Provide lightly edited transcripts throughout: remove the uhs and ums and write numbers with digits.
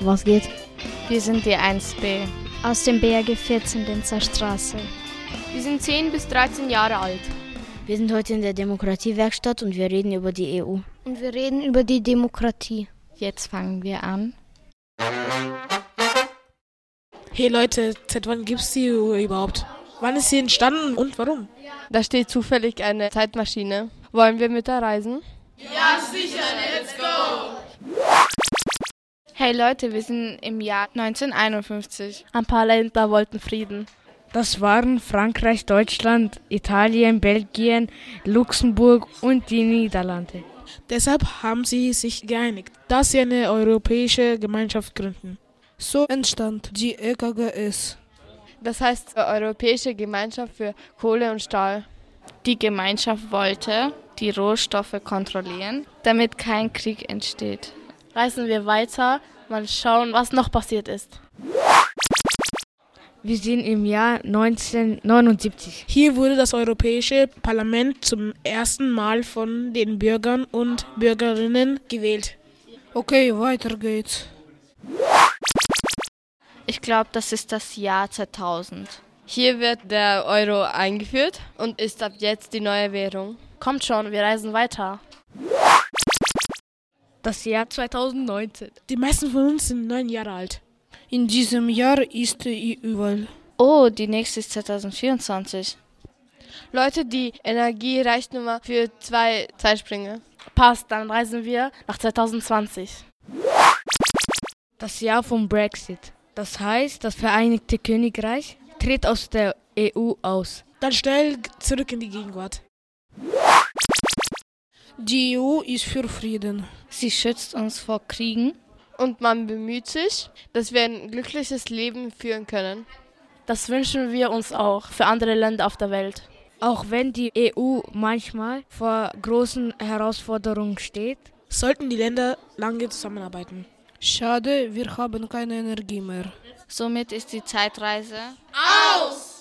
Was geht? Wir sind die 1b. Aus dem Berge 14 Linzer Straße. Wir sind 10 bis 13 Jahre alt. Wir sind heute in der Demokratiewerkstatt und wir reden über die EU. Und wir reden über die Demokratie. Jetzt fangen wir an. Hey Leute, seit wann gibt's die EU überhaupt? Wann ist sie entstanden und warum? Da steht zufällig eine Zeitmaschine. Wollen wir mit da reisen? Ja, sicher, let's go! Hey Leute, wir sind im Jahr 1951. Ein paar Länder wollten Frieden. Das waren Frankreich, Deutschland, Italien, Belgien, Luxemburg und die Niederlande. Deshalb haben sie sich geeinigt, dass sie eine europäische Gemeinschaft gründen. So entstand die EKGS. Das heißt Europäische Gemeinschaft für Kohle und Stahl. Die Gemeinschaft wollte die Rohstoffe kontrollieren, damit kein Krieg entsteht. Reisen wir weiter, mal schauen, was noch passiert ist. Wir sind im Jahr 1979. Hier wurde das Europäische Parlament zum ersten Mal von den Bürgern und Bürgerinnen gewählt. Okay, weiter geht's. Ich glaube, das ist das Jahr 2000. Hier wird der Euro eingeführt und ist ab jetzt die neue Währung. Kommt schon, wir reisen weiter. Das Jahr 2019. Die meisten von uns sind 9 Jahre alt. In diesem Jahr ist die EU-Wahl. Oh, die nächste ist 2024. Leute, die Energie reicht nur mal für 2 Zeitsprünge. Passt, dann reisen wir nach 2020. Das Jahr vom Brexit. Das heißt, das Vereinigte Königreich tritt aus der EU aus. Dann schnell zurück in die Gegenwart. Die EU ist für Frieden. Sie schützt uns vor Kriegen. Und man bemüht sich, dass wir ein glückliches Leben führen können. Das wünschen wir uns auch für andere Länder auf der Welt. Auch wenn die EU manchmal vor großen Herausforderungen steht, sollten die Länder lange zusammenarbeiten. Schade, wir haben keine Energie mehr. Somit ist die Zeitreise aus!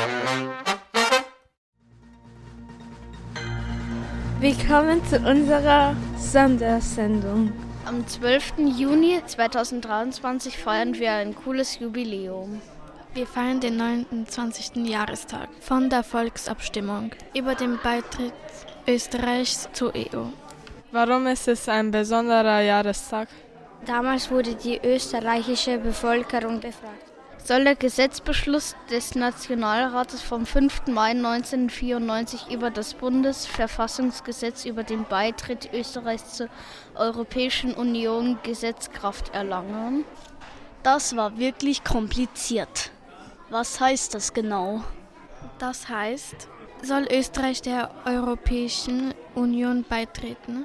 Willkommen zu unserer Sondersendung. Am 12. Juni 2023 feiern wir ein cooles Jubiläum. Wir feiern den 29. Jahrestag von der Volksabstimmung über den Beitritt Österreichs zur EU. Warum ist es ein besonderer Jahrestag? Damals wurde die österreichische Bevölkerung befragt. Soll der Gesetzbeschluss des Nationalrates vom 5. Mai 1994 über das Bundesverfassungsgesetz über den Beitritt Österreichs zur Europäischen Union Gesetzkraft erlangen? Das war wirklich kompliziert. Was heißt das genau? Das heißt, soll Österreich der Europäischen Union beitreten?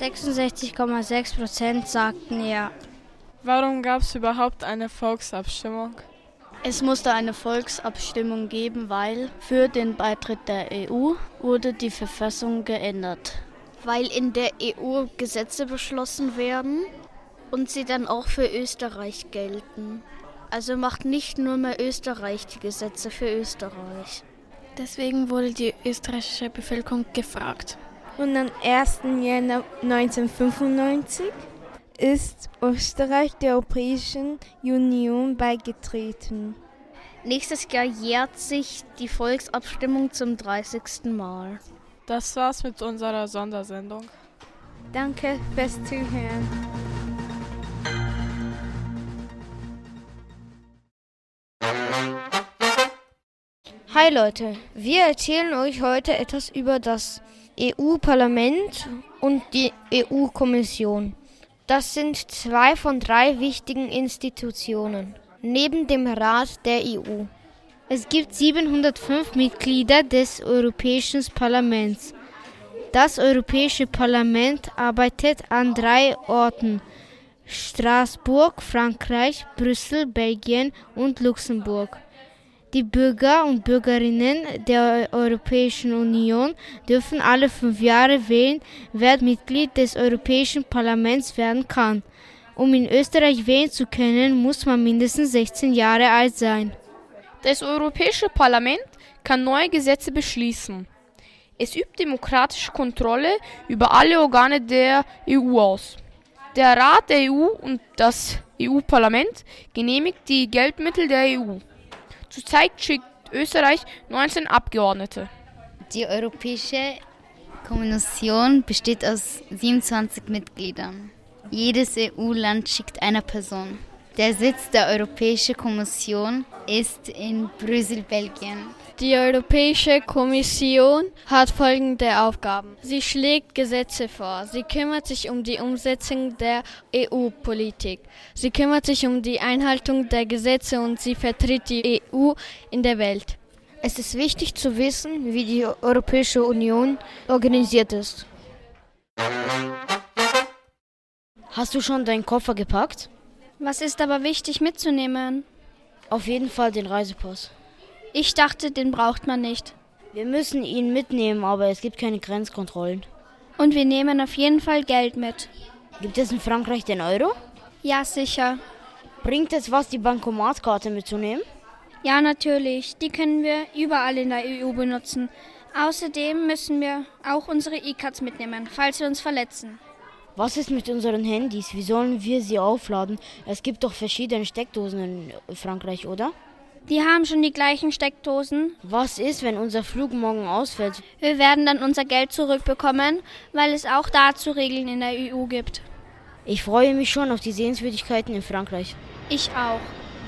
66,6% sagten ja. Warum gab es überhaupt eine Volksabstimmung? Es musste eine Volksabstimmung geben, weil für den Beitritt der EU wurde die Verfassung geändert. Weil in der EU Gesetze beschlossen werden und sie dann auch für Österreich gelten. Also macht nicht nur mehr Österreich die Gesetze für Österreich. Deswegen wurde die österreichische Bevölkerung gefragt. Und am 1. Jänner 1995 ist Österreich der Europäischen Union beigetreten. Nächstes Jahr jährt sich die Volksabstimmung zum 30. Mal. Das war's mit unserer Sondersendung. Danke fürs Zuhören. Hi Leute, wir erzählen euch heute etwas über das EU-Parlament und die EU-Kommission. Das sind 2 von 3 wichtigen Institutionen, neben dem Rat der EU. Es gibt 705 Mitglieder des Europäischen Parlaments. Das Europäische Parlament arbeitet an 3 Orten: Straßburg, Frankreich, Brüssel, Belgien und Luxemburg. Die Bürger und Bürgerinnen der Europäischen Union dürfen alle 5 Jahre wählen, wer Mitglied des Europäischen Parlaments werden kann. Um in Österreich wählen zu können, muss man mindestens 16 Jahre alt sein. Das Europäische Parlament kann neue Gesetze beschließen. Es übt demokratische Kontrolle über alle Organe der EU aus. Der Rat der EU und das EU-Parlament genehmigt die Geldmittel der EU. Zurzeit schickt Österreich 19 Abgeordnete. Die Europäische Kommission besteht aus 27 Mitgliedern. Jedes EU-Land schickt eine Person. Der Sitz der Europäischen Kommission ist in Brüssel, Belgien. Die Europäische Kommission hat folgende Aufgaben. Sie schlägt Gesetze vor. Sie kümmert sich um die Umsetzung der EU-Politik. Sie kümmert sich um die Einhaltung der Gesetze und sie vertritt die EU in der Welt. Es ist wichtig zu wissen, wie die Europäische Union organisiert ist. Hast du schon deinen Koffer gepackt? Was ist aber wichtig mitzunehmen? Auf jeden Fall den Reisepass. Ich dachte, den braucht man nicht. Wir müssen ihn mitnehmen, aber es gibt keine Grenzkontrollen. Und wir nehmen auf jeden Fall Geld mit. Gibt es in Frankreich den Euro? Ja, sicher. Bringt es was, die Bankomatkarte mitzunehmen? Ja, natürlich. Die können wir überall in der EU benutzen. Außerdem müssen wir auch unsere E-Cards mitnehmen, falls wir uns verletzen. Was ist mit unseren Handys? Wie sollen wir sie aufladen? Es gibt doch verschiedene Steckdosen in Frankreich, oder? Die haben schon die gleichen Steckdosen. Was ist, wenn unser Flug morgen ausfällt? Wir werden dann unser Geld zurückbekommen, weil es auch dazu Regeln in der EU gibt. Ich freue mich schon auf die Sehenswürdigkeiten in Frankreich. Ich auch.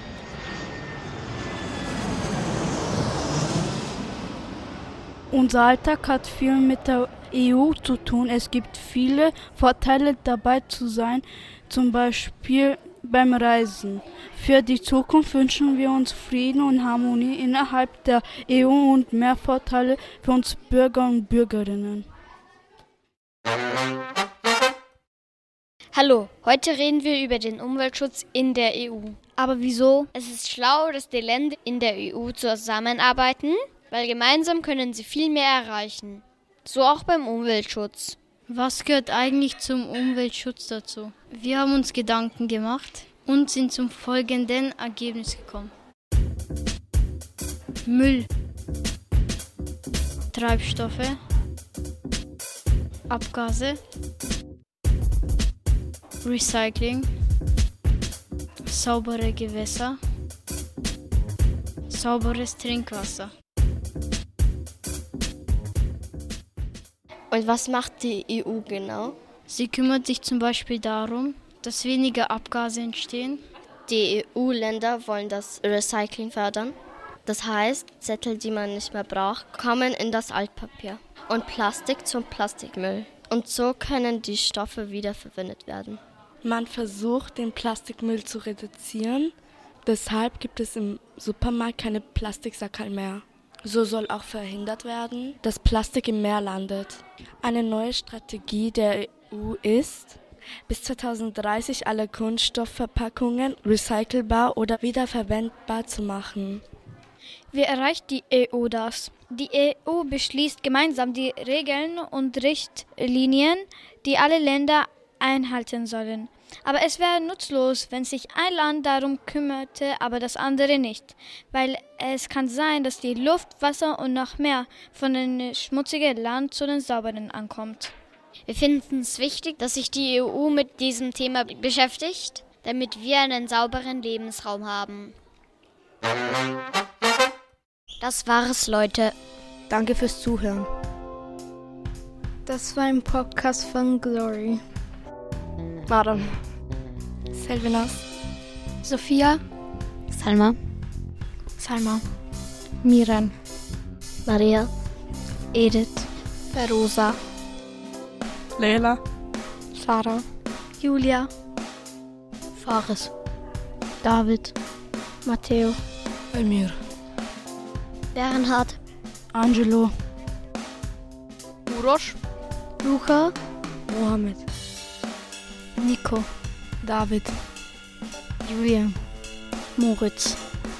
Unser Alltag hat viel mit der EU zu tun. Es gibt viele Vorteile dabei zu sein, zum Beispiel beim Reisen. Für die Zukunft wünschen wir uns Frieden und Harmonie innerhalb der EU und mehr Vorteile für uns Bürger und Bürgerinnen. Hallo, heute reden wir über den Umweltschutz in der EU. Aber wieso? Es ist schlau, dass die Länder in der EU zusammenarbeiten, weil gemeinsam können sie viel mehr erreichen. So auch beim Umweltschutz. Was gehört eigentlich zum Umweltschutz dazu? Wir haben uns Gedanken gemacht und sind zum folgenden Ergebnis gekommen. Müll, Treibstoffe, Abgase, Recycling, saubere Gewässer, sauberes Trinkwasser. Und was macht die EU genau? Sie kümmert sich zum Beispiel darum, dass weniger Abgase entstehen. Die EU-Länder wollen das Recycling fördern. Das heißt, Zettel, die man nicht mehr braucht, kommen in das Altpapier. Und Plastik zum Plastikmüll. Und so können die Stoffe wiederverwendet werden. Man versucht, den Plastikmüll zu reduzieren. Deshalb gibt es im Supermarkt keine Plastiksackerl mehr. So soll auch verhindert werden, dass Plastik im Meer landet. Eine neue Strategie der EU ist, bis 2030 alle Kunststoffverpackungen recycelbar oder wiederverwendbar zu machen. Wie erreicht die EU das? Die EU beschließt gemeinsam die Regeln und Richtlinien, die alle Länder einhalten sollen. Aber es wäre nutzlos, wenn sich ein Land darum kümmerte, aber das andere nicht. Weil es kann sein, dass die Luft, Wasser und noch mehr von dem schmutzigen Land zu den sauberen ankommt. Wir finden es wichtig, dass sich die EU mit diesem Thema beschäftigt, damit wir einen sauberen Lebensraum haben. Das war es, Leute. Danke fürs Zuhören. Das war ein Podcast von Glory. Maron, Selvinas, Sophia, Salma, Miran, Maria, Edith, Feroza, Leila, Sarah, Julia, Fares, David, Matteo, Elmir, Bernhard, Angelo, Uroš, Luca, Mohammed, Nico, David, Julian, Moritz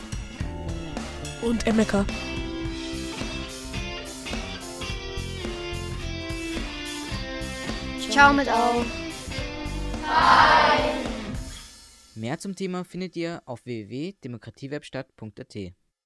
und Emeka. Ciao mit auf. Mehr zum Thema findet ihr auf www.demokratiewebstadt.at.